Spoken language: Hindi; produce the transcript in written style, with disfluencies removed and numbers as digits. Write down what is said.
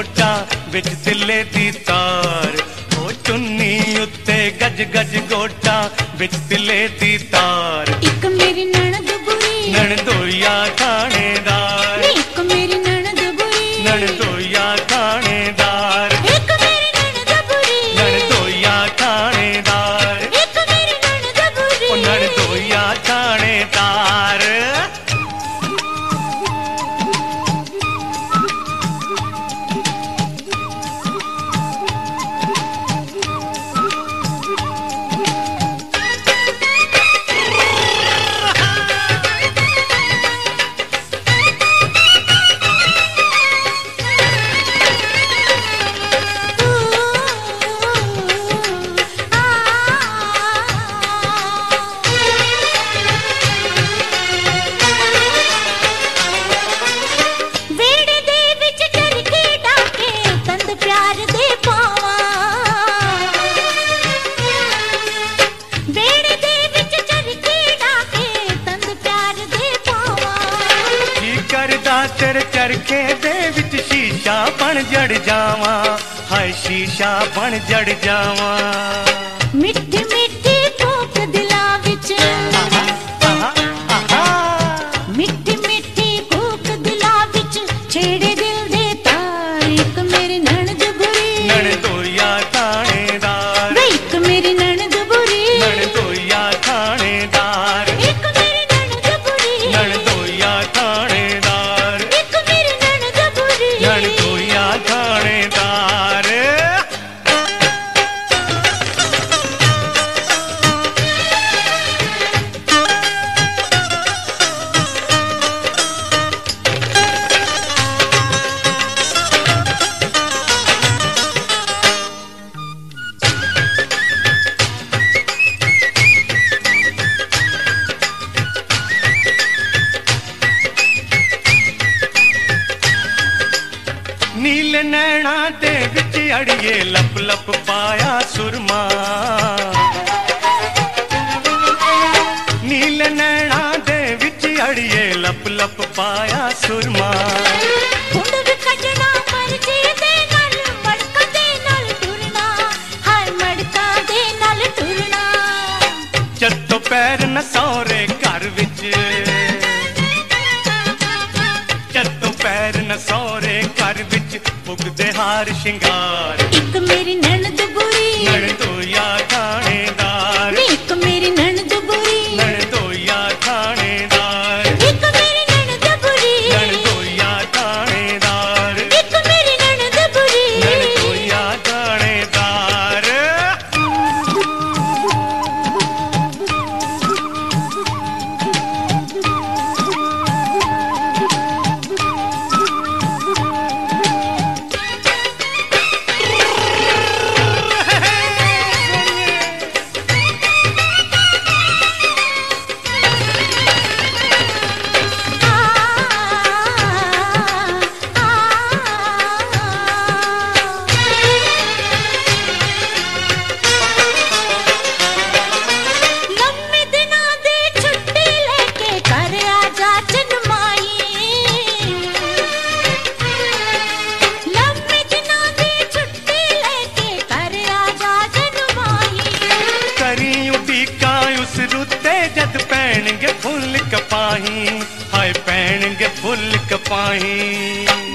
गोटा बिच तिले दी तार, ओ चुन्नी उत्ते गज गज गोटा बिच तिले दी तार। एक मेरी ननद बुरी, ननदोया थानेदार, एक मेरी ननद बुरी, ननदोया थानेदार, एक मेरी ननद बुरी, ननदोया थानेदार, एक मेरी ननद बुरी, ओ ननदोया थानेदार। तेरे चरखे दे विच शीशा बन जड़ जावा, हाय शीशा बन जड़ जावा। मिठी मिठी फूक दिला विच, मिठी मिठी फूक दिला विच, छेड़े दिल दे तार। एक मेरी ननद बुरी, ननदोया थानेदार, एक मेरी ननद बुरी, ननदोया थानेदार, एक मेरी ननद बुरी, ननदोया थानेदार, ननदोया थानेदार। नीले नैना दे विच अड़िए लप लप पाया सुरमा, नीले नैना दे विच अड़िए लप लप पाया सुरमा। हुंड भी कटना मर्जी दे नाल, मड़का दे नाल टुरना, हाय मड़का दे नाल टुरना। जत्तो पैर न सौरे घर विच, जत्तो पैर न सौरे घर विच, पुगदे हार शिंगार। एक मेरी ननद बुरी, ननदोया थानेदार, एक मेरी ननद बुरी, ननदोया थानेदार, एक मेरी ननद बुरी, ननदोया थानेदार, एक मेरी ननद बुरी, ननदोया थानेदार। जद पैणगे फुल कपाही, हाय पैणगे फुल कपाही।